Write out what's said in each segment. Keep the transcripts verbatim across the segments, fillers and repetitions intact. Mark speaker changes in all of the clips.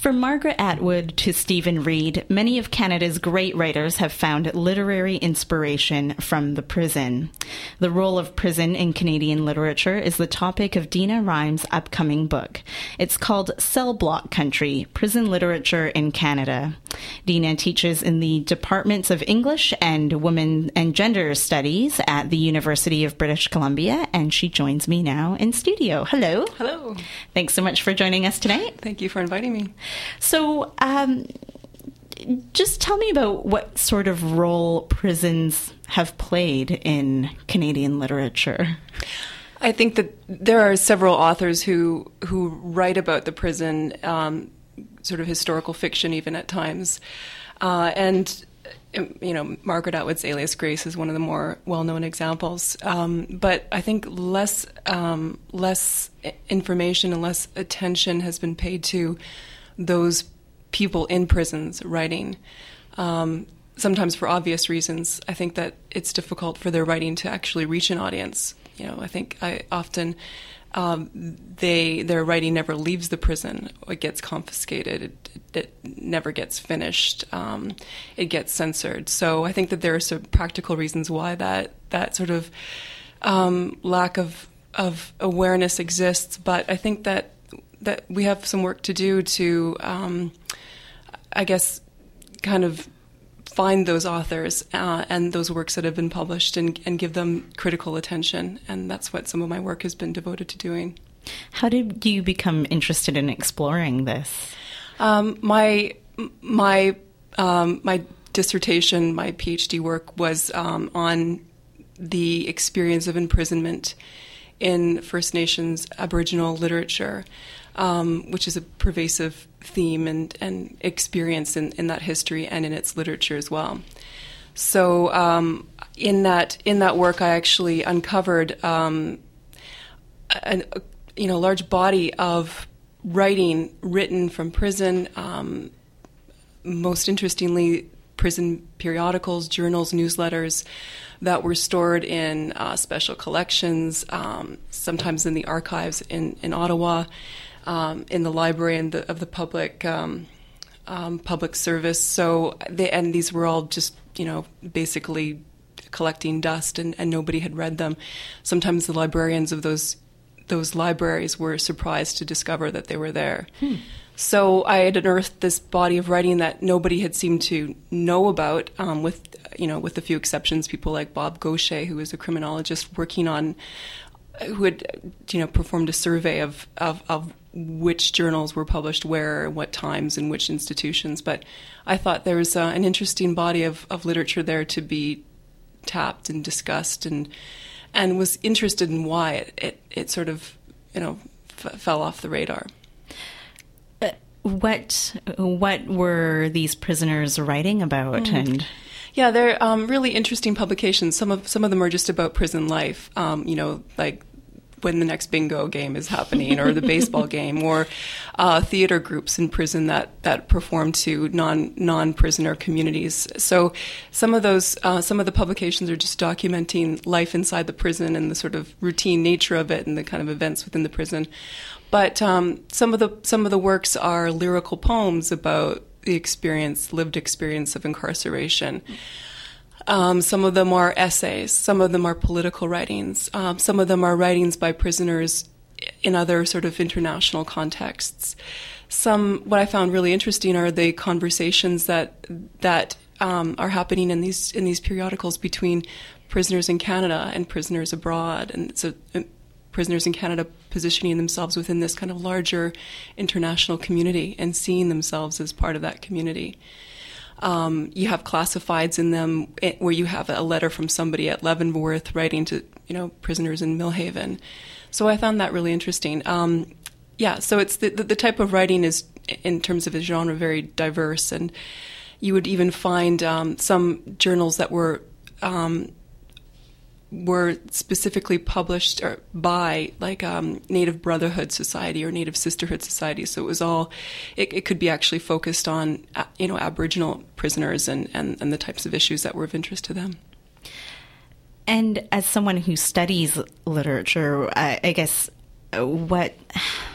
Speaker 1: From Margaret Atwood to Stephen Reed, many of Canada's great writers have found literary inspiration from the prison. The role of prison in Canadian literature is the topic of Dina Rhymes' upcoming book. It's called Cell Block Country, Prison Literature in Canada. Dina teaches in the Departments of English and Women and Gender Studies at the University of British Columbia, and she joins me now in studio. Hello.
Speaker 2: Hello.
Speaker 1: Thanks so much for joining us tonight.
Speaker 2: Thank you for inviting me.
Speaker 1: So, um, just tell me about what sort of role prisons have played in Canadian literature.
Speaker 2: I think that there are several authors who who write about the prison, um, sort of historical fiction even at times. Uh, and, you know, Margaret Atwood's Alias Grace is one of the more well-known examples. Um, but I think less, um, less information and less attention has been paid to those people in prisons writing, um, sometimes for obvious reasons. I think that it's difficult for their writing to actually reach an audience. You know, I think I often um, they their writing never leaves the prison. It gets confiscated. It, it never gets finished. Um, it gets censored. So I think that there are some practical reasons why that that sort of um, lack of of awareness exists. But I think that. that we have some work to do to, um, I guess, kind of find those authors uh, and those works that have been published and, and give them critical attention. And that's what some of my work has been devoted to doing.
Speaker 1: How did you become interested in exploring this?
Speaker 2: Um, my my um, my dissertation, my PhD work was um, on the experience of imprisonment in First Nations Aboriginal literature, um, which is a pervasive theme and, and experience in, in that history and in its literature as well. So um, in that in that work, I actually uncovered um, a, a you know large body of writing written from prison. Um, most interestingly, prison periodicals, journals, newsletters that were stored in uh, special collections, um, sometimes in the archives in, in Ottawa, um, in the library and the, of the public um, um, public service. So, they, and these were all just, you know, basically collecting dust, and, and nobody had read them. Sometimes the librarians of those those libraries were surprised to discover that they were there. Hmm. So I had unearthed this body of writing that nobody had seemed to know about, um, with, you know, with a few exceptions, people like Bob Gaucher, who was a criminologist working on, who had, you know, performed a survey of, of, of which journals were published where, what times, and which institutions. But I thought there was uh, an interesting body of, of literature there to be tapped and discussed, and and was interested in why it, it, it sort of, you know, f- fell off the radar.
Speaker 1: What what were these prisoners writing about? Mm. And
Speaker 2: yeah, they're um, really interesting publications. Some of some of them are just about prison life. Um, you know, like when the next bingo game is happening, or the baseball game, or uh, theater groups in prison that, that perform to non non prisoner communities. So some of those uh, some of the publications are just documenting life inside the prison and the sort of routine nature of it and the kind of events within the prison. But um, some of the some of the works are lyrical poems about the experience, lived experience of incarceration. Um, some of them are essays. Some of them are political writings. Um, some of them are writings by prisoners in other sort of international contexts. Some, what I found really interesting are the conversations that that um, are happening in these in these periodicals between prisoners in Canada and prisoners abroad, and so. Uh, prisoners in Canada positioning themselves within this kind of larger international community and seeing themselves as part of that community. Um, you have classifieds in them where you have a letter from somebody at Leavenworth writing to, you know, prisoners in Millhaven. So I found that really interesting. Um, yeah, so it's the, the, the type of writing is, in terms of its genre, very diverse, and you would even find um, some journals that were um, were specifically published or by like um, Native Brotherhood Society or Native Sisterhood Society. So it was all, it, it could be actually focused on, you know, Aboriginal prisoners and, and, and the types of issues that were of interest to them.
Speaker 1: And as someone who studies literature, I, I guess what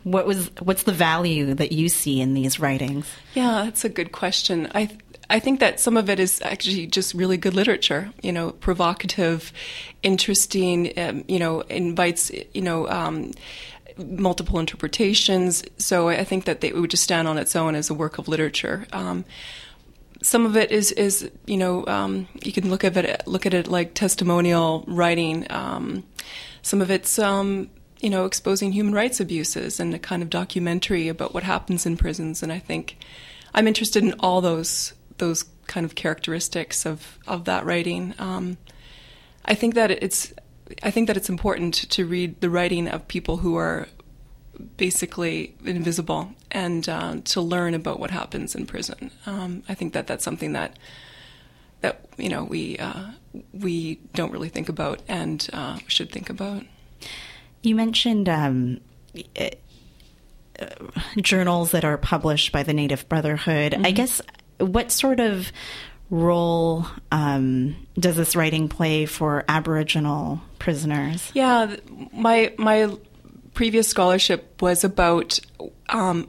Speaker 1: What was what's the value that you see in these writings?
Speaker 2: Yeah, that's a good question. I I think that some of it is actually just really good literature. You know, provocative, interesting. Um, you know, invites you know. Um, multiple interpretations. So I think that they, it would just stand on its own as a work of literature. Um, some of it is, is you know, um, you can look at it, look at it like testimonial writing. Um, some of it's, um, you know, exposing human rights abuses and a kind of documentary about what happens in prisons. And I think I'm interested in all those those kind of characteristics of, of that writing. Um, I think that it's I think that it's important to read the writing of people who are basically invisible and uh, to learn about what happens in prison. Um, I think that that's something that that you know we uh, we don't really think about and uh, should think about.
Speaker 1: You mentioned um, uh, journals that are published by the Native Brotherhood. Mm-hmm. I guess what sort of role um, does this writing play for Aboriginal prisoners?
Speaker 2: Yeah, my my previous scholarship was about um,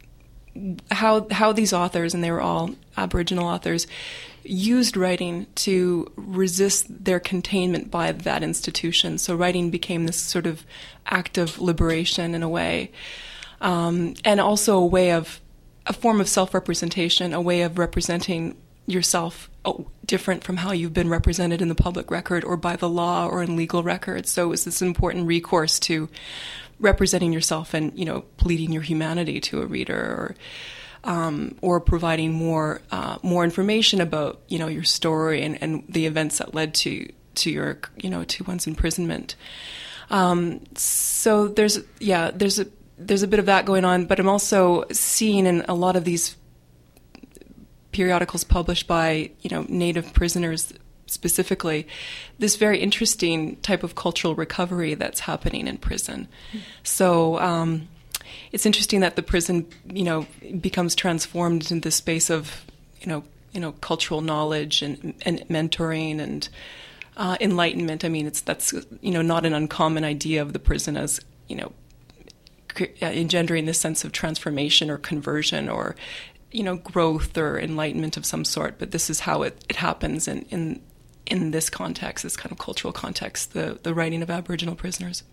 Speaker 2: how how these authors, and they were all Aboriginal authors, used writing to resist their containment by that institution. So writing became this sort of act of liberation in a way, um, and also a way of a form of self-representation, a way of representing yourself oh, different from how you've been represented in the public record or by the law or in legal records. So it was this important recourse to representing yourself and, you know, pleading your humanity to a reader, or um, or providing more uh, more information about, you know, your story and, and the events that led to to your, you know, to one's imprisonment. Um, so there's yeah there's a there's a bit of that going on, but I'm also seeing in a lot of these periodicals published by, you know, Native prisoners specifically, this very interesting type of cultural recovery that's happening in prison. Mm. So um, it's interesting that the prison, you know, becomes transformed into the space of, you know, you know, cultural knowledge and, and mentoring and uh, enlightenment. I mean, it's that's you know not an uncommon idea of the prison as, you know, engendering this sense of transformation or conversion or, you know, growth or enlightenment of some sort. But this is how it, it happens in, in in this context, this kind of cultural context, the, the writing of Aboriginal prisoners.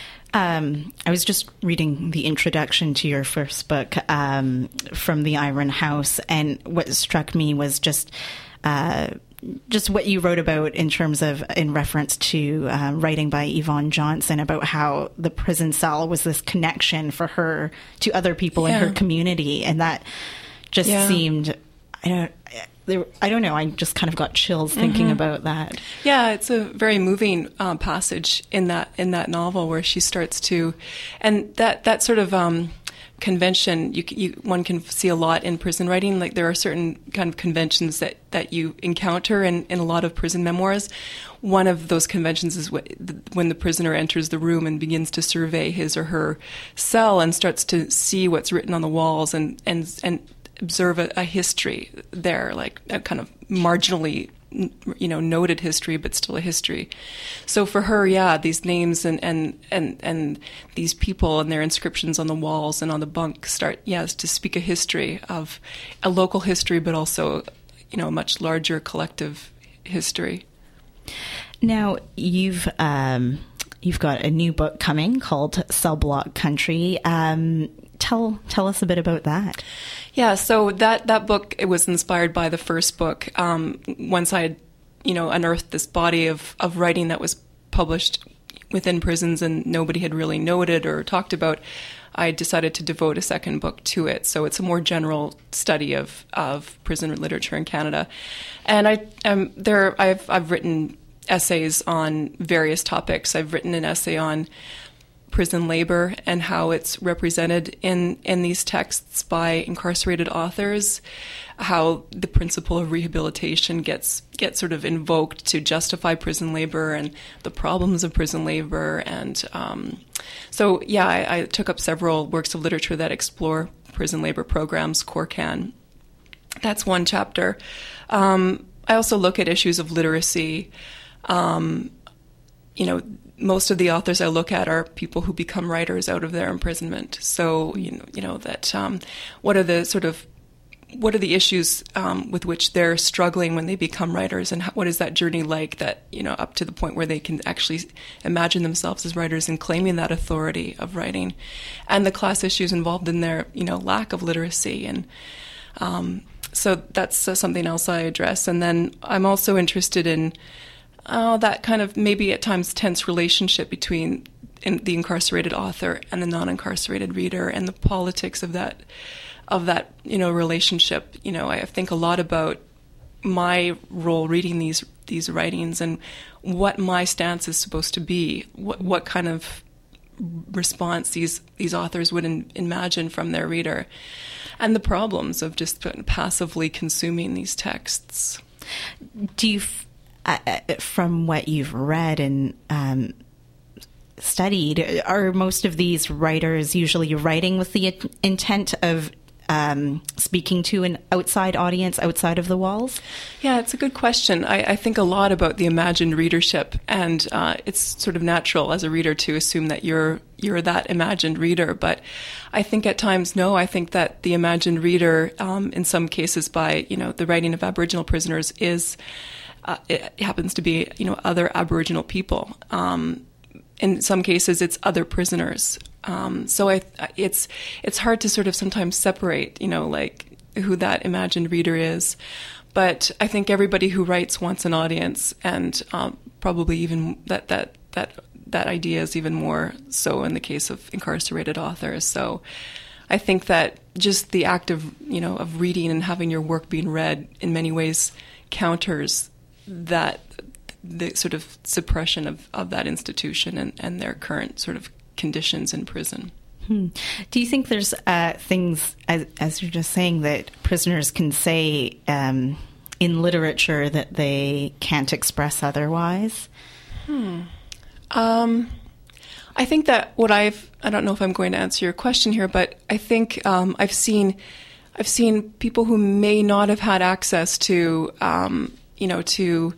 Speaker 1: Um, I was just reading the introduction to your first book, um, From the Iron House, and what struck me was just uh, just what you wrote about in terms of, in reference to uh, writing by Yvonne Johnson about how the prison cell was this connection for her to other people yeah. in her community, and that just yeah. seemed, I don't, there, I don't know, I just kind of got chills thinking mm-hmm. about that.
Speaker 2: Yeah, it's a very moving um, passage in that in that novel where she starts to, and that that sort of um, convention, you, you one can see a lot in prison writing. Like there are certain kind of conventions that, that you encounter in, in a lot of prison memoirs. One of those conventions is when the prisoner enters the room and begins to survey his or her cell and starts to see what's written on the walls and and and observe a, a history there, like a kind of marginally, you know, noted history, but still a history. So for her, yeah, these names and, and, and, and these people and their inscriptions on the walls and on the bunk start, yes, to speak a history of a local history, but also, you know, a much larger collective history.
Speaker 1: Now, you've um, you've got a new book coming called Cell Block Country. Um, tell tell us a bit about that.
Speaker 2: Yeah, so that, that book, it was inspired by the first book. Um, once I had, you know, unearthed this body of, of writing that was published within prisons and nobody had really noted or talked about, I decided to devote a second book to it. So it's a more general study of, of prison literature in Canada. And I um, there I've I've written essays on various topics. I've written an essay on prison labor and how it's represented in, in these texts by incarcerated authors, how the principle of rehabilitation gets gets sort of invoked to justify prison labor and the problems of prison labor. And um, so, yeah, I, I took up several works of literature that explore prison labor programs, CORCAN. That's one chapter. Um, I also look at issues of literacy, um, you know, most of the authors I look at are people who become writers out of their imprisonment. So, you know, you know that um, what are the sort of what are the issues um, with which they're struggling when they become writers, and how, what is that journey like? That, you know, up to the point where they can actually imagine themselves as writers and claiming that authority of writing, and the class issues involved in their, you know, lack of literacy, and um, so that's uh, something else I address. And then I'm also interested in uh, that kind of maybe at times tense relationship between in the incarcerated author and the non-incarcerated reader, and the politics of that. of that, you know, relationship. You know, I think a lot about my role reading these these writings and what my stance is supposed to be, what what kind of response these these authors would in, imagine from their reader, and the problems of just passively consuming these texts.
Speaker 1: Do you, uh, from what you've read and um, studied, are most of these writers usually writing with the intent of Um, speaking to an outside audience outside of the walls?
Speaker 2: Yeah, it's a good question. I, I think a lot about the imagined readership, and uh, it's sort of natural as a reader to assume that you're you're that imagined reader. But I think at times, no, I think that the imagined reader, um, in some cases by, you know, the writing of Aboriginal prisoners is, uh, it happens to be, you know, other Aboriginal people. Um, in some cases, it's other prisoners. Um, so I, it's it's hard to sort of sometimes separate, you know, like who that imagined reader is. But I think everybody who writes wants an audience, and um, probably even that that that that idea is even more so in the case of incarcerated authors. So I think that just the act of, you know, of reading and having your work being read in many ways counters that the sort of suppression of, of that institution and, and their current sort of conditions in prison.
Speaker 1: Hmm. Do you think there's uh, things, as, as you're just saying, that prisoners can say um, in literature that they can't express otherwise?
Speaker 2: Hmm. Um, I think that what I've, I don't know if I'm going to answer your question here, but I think um, I've seen, I've seen people who may not have had access to, um, you know, to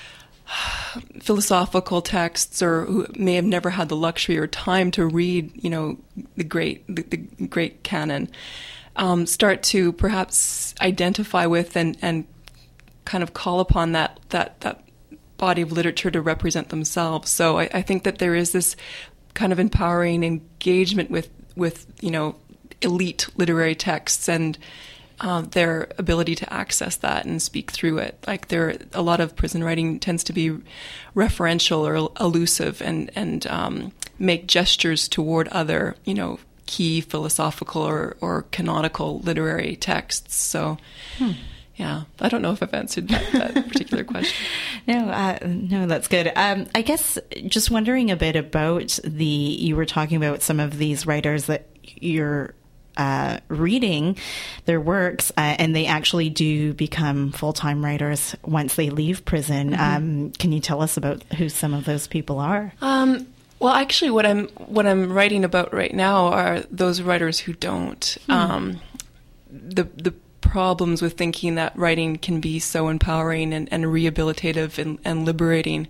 Speaker 2: philosophical texts, or who may have never had the luxury or time to read, you know, the great the, the great canon, um, start to perhaps identify with and, and kind of call upon that that that body of literature to represent themselves. So I, I think that there is this kind of empowering engagement with with you know elite literary texts, and Uh, their ability to access that and speak through it. Like there, a lot of prison writing tends to be referential or elusive, and and um, make gestures toward other, you know, key philosophical or, or canonical literary texts. So, hmm. yeah, I don't know if I've answered that, that particular question.
Speaker 1: No, uh, no, that's good. Um, I guess just wondering a bit about the. You were talking about some of these writers that you're Uh, reading their works, uh, and they actually do become full-time writers once they leave prison. Mm-hmm. Um, can you tell us about who some of those people are? Um,
Speaker 2: well, actually, what I'm what I'm writing about right now are those writers who don't. Mm. Um, the the problems with thinking that writing can be so empowering and, and rehabilitative and, and liberating.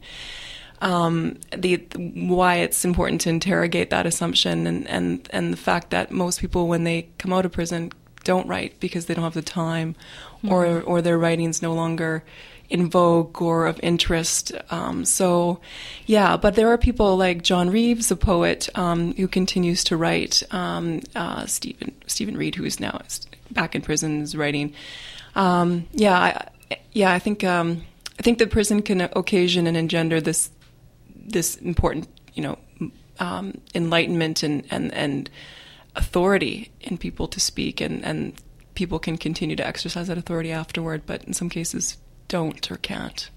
Speaker 2: Um, the why it's important to interrogate that assumption, and, and, and the fact that most people, when they come out of prison, don't write because they don't have the time, mm-hmm. or or their writing's no longer in vogue or of interest. Um, so, yeah, but there are people like John Reeves, a poet, um, who continues to write. Um, uh, Stephen Stephen Reed, who is now back in prison, is writing. Um, yeah, I, yeah, I think um, I think that prison can occasion and engender this. this important, you know, um, enlightenment and, and, and authority in people to speak, and, and people can continue to exercise that authority afterward, but in some cases don't or can't.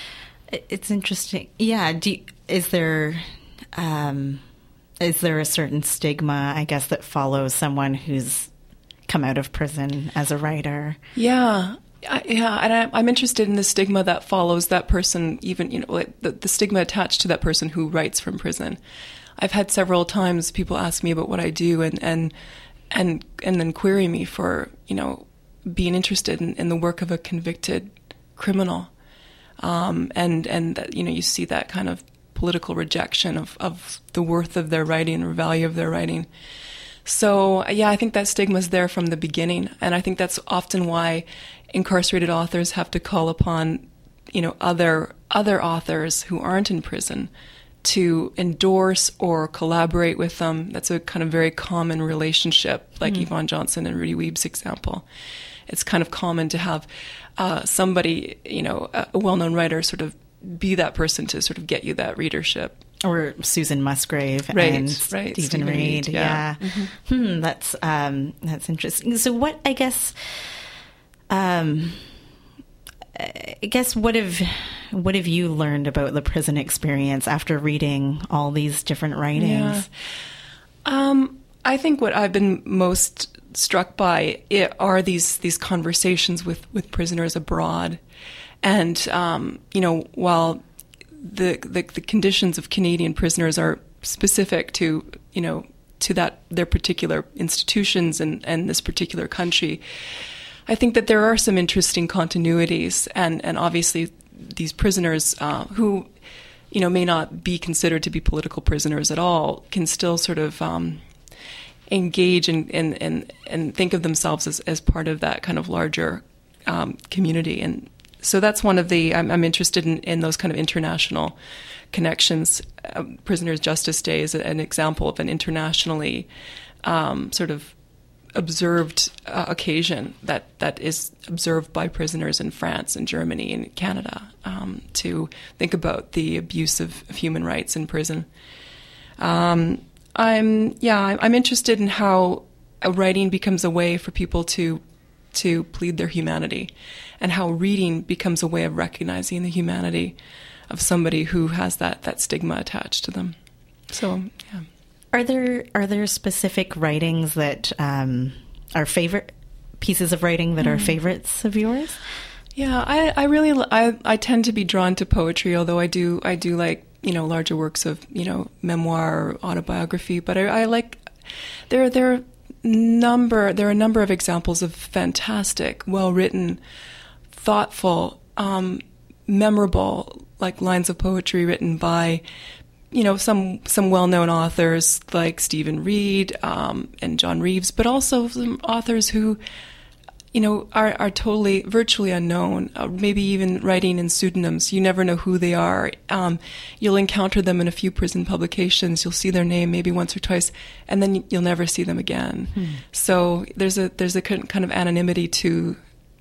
Speaker 1: It's interesting. Yeah. Do you, is there, um, is there a certain stigma, I guess, that follows someone who's come out of prison as a writer?
Speaker 2: Yeah. I, yeah, and I, I'm interested in the stigma that follows that person, even, you know, like the, the stigma attached to that person who writes from prison. I've had several times people ask me about what I do, and and and, and then query me for, you know, being interested in, in the work of a convicted criminal. Um, and, and that, you know, you see that kind of political rejection of, of the worth of their writing or value of their writing. So, yeah, I think that stigma is there from the beginning. And I think that's often why incarcerated authors have to call upon, you know, other other authors who aren't in prison to endorse or collaborate with them. That's a kind of very common relationship, like mm-hmm. Yvonne Johnson and Rudy Weeb's example. It's kind of common to have uh, somebody, you know, a well-known writer sort of be that person to sort of get you that readership.
Speaker 1: Or Susan Musgrave
Speaker 2: right,
Speaker 1: and
Speaker 2: right.
Speaker 1: Stephen,
Speaker 2: Stephen
Speaker 1: Reed.
Speaker 2: Reed. Yeah,
Speaker 1: yeah. Mm-hmm. Hmm, that's um, that's interesting. So, what I guess, um, I guess, what have what have you learned about the prison experience after reading all these different writings?
Speaker 2: Yeah. Um, I think what I've been most struck by it are these these conversations with, with prisoners abroad, and um, you know, while the, the the conditions of Canadian prisoners are specific to you know to that their particular institutions and, and this particular country, I think that there are some interesting continuities, and, and obviously these prisoners uh, who you know may not be considered to be political prisoners at all can still sort of um, engage and, and, and, and think of themselves as, as part of that kind of larger um, community. And so that's one of the, I'm, I'm interested in, in those kind of international connections. Uh, Prisoners' Justice Day is an example of an internationally um, sort of observed uh, occasion that, that is observed by prisoners in France and Germany and Canada um, to think about the abuse of, of human rights in prison. Um, I'm yeah I'm interested in how writing becomes a way for people to to plead their humanity, and how reading becomes a way of recognizing the humanity of somebody who has that that stigma attached to them. So yeah.
Speaker 1: Are there are there specific writings that um, are favorite pieces of writing that mm. are favorites of yours?
Speaker 2: Yeah, I, I really I, I tend to be drawn to poetry, although I do I do like you know larger works of you know memoir or autobiography. But I, I like there there are number there are a number of examples of fantastic, well written, thoughtful, um, memorable like lines of poetry written by you know some some well known authors like Stephen Reed um, and John Reeves, but also some authors who. you know, are, are totally, virtually unknown, uh, maybe even writing in pseudonyms. You never know who they are. Um, you'll encounter them in a few prison publications. You'll see their name maybe once or twice, and then you'll never see them again. Hmm. So there's a there's a kind of anonymity to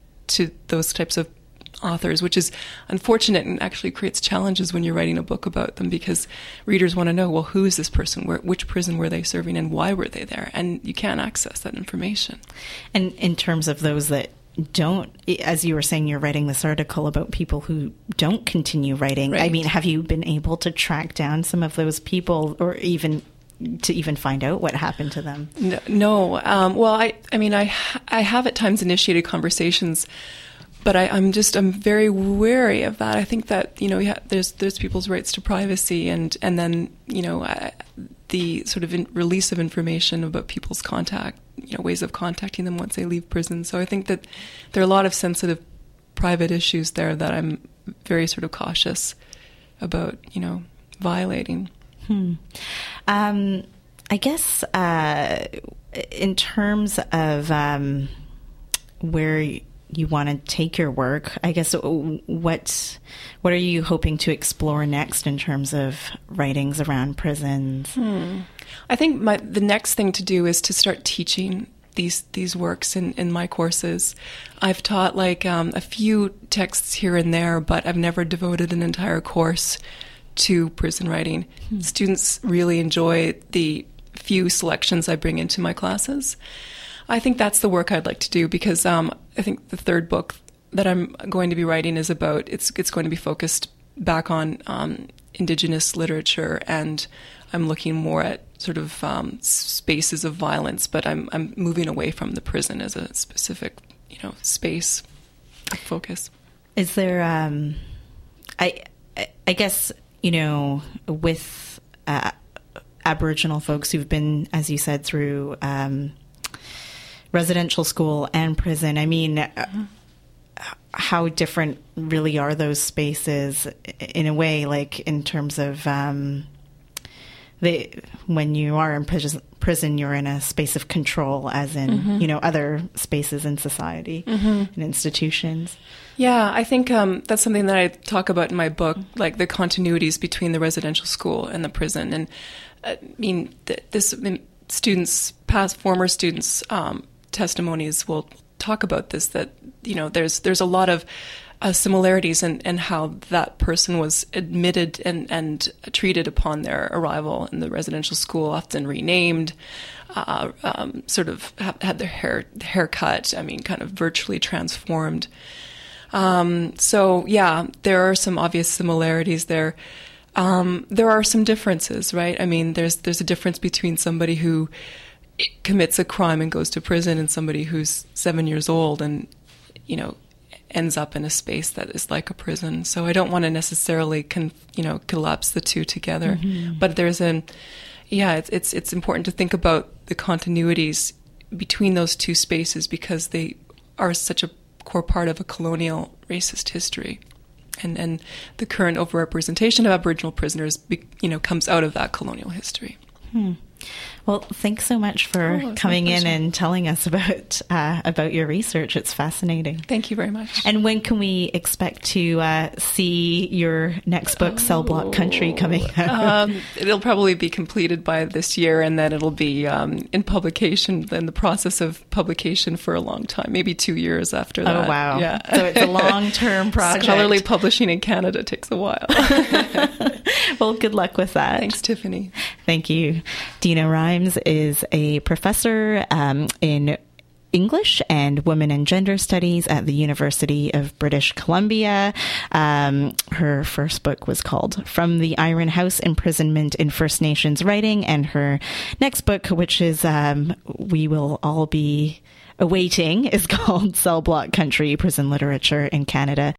Speaker 2: to those types of authors, which is unfortunate and actually creates challenges when you're writing a book about them, because readers want to know, well, who is this person? Where, which prison were they serving, and why were they there? And you can't access that information.
Speaker 1: And in terms of those that don't, as you were saying, you're writing this article about people who don't continue writing.
Speaker 2: Right.
Speaker 1: I mean, have you been able to track down some of those people, or even to even find out what happened to them?
Speaker 2: No. no. Um, well, I, I mean, I, I have at times initiated conversations. But I, I'm just I'm very wary of that. I think that you know yeah, there's there's people's rights to privacy, and and then you know I, the sort of in, release of information about people's contact, you know ways of contacting them once they leave prison. So I think that there are a lot of sensitive private issues there that I'm very sort of cautious about you know violating.
Speaker 1: Hmm. Um, I guess uh, in terms of um, where. you want to take your work, I guess what what are you hoping to explore next in terms of writings around prisons?
Speaker 2: Hmm. I think my, the next thing to do is to start teaching these these works in, in my courses. I've taught like um, a few texts here and there, but I've never devoted an entire course to prison writing. Hmm. Students really enjoy the few selections I bring into my classes. I think that's the work I'd like to do, because um, I think the third book that I'm going to be writing is about, it's it's going to be focused back on um, Indigenous literature, and I'm looking more at sort of um, spaces of violence, but I'm I'm moving away from the prison as a specific, you know, space of focus.
Speaker 1: Is there, um, I, I guess, you know, with uh, Aboriginal folks who've been, as you said, through um, residential school and prison, I mean, how different really are those spaces in a way, like in terms of um, they, when you are in prison, prison, you're in a space of control, as in, mm-hmm. you know, other spaces in society mm-hmm. and institutions.
Speaker 2: Yeah, I think um, that's something that I talk about in my book, like the continuities between the residential school and the prison. And I mean, th- this I mean, students, past former students' um, testimonies will talk about this, that, you know, there's there's a lot of uh, similarities in, in how that person was admitted and, and treated upon their arrival in the residential school, often renamed, uh, um, sort of have, had their hair haircut, I mean, kind of virtually transformed. Um, so, yeah, there are some obvious similarities there. Um, there are some differences, right? I mean, there's there's a difference between somebody who commits a crime and goes to prison and somebody who's seven years old and, you know, ends up in a space that is like a prison. So I don't want to necessarily, con, you know, collapse the two together. Mm-hmm. But there's an, yeah, it's, it's it's important to think about the continuities between those two spaces because they are such a core part of a colonial racist history. And and the current overrepresentation of Aboriginal prisoners, you know, comes out of that colonial history.
Speaker 1: Hmm. Well, thanks so much for oh, coming in and telling us about uh, about your research. It's fascinating.
Speaker 2: Thank you very much.
Speaker 1: And when can we expect to uh, see your next book, oh. Cell Block Country, coming out?
Speaker 2: Um, it'll probably be completed by this year, and then it'll be um, in publication, in the process of publication for a long time, maybe two years after that.
Speaker 1: Oh, wow.
Speaker 2: Yeah.
Speaker 1: So it's a long-term project.
Speaker 2: Scholarly publishing in Canada takes a while.
Speaker 1: Well, good luck with that.
Speaker 2: Thanks, Tiffany.
Speaker 1: Thank you. Dina Rimes is a professor um, in English and Women and Gender Studies at the University of British Columbia. Um, her first book was called From the Iron House: Imprisonment in First Nations Writing, and her next book, which is um, we will all be awaiting, is called Cell Block Country: Prison Literature in Canada.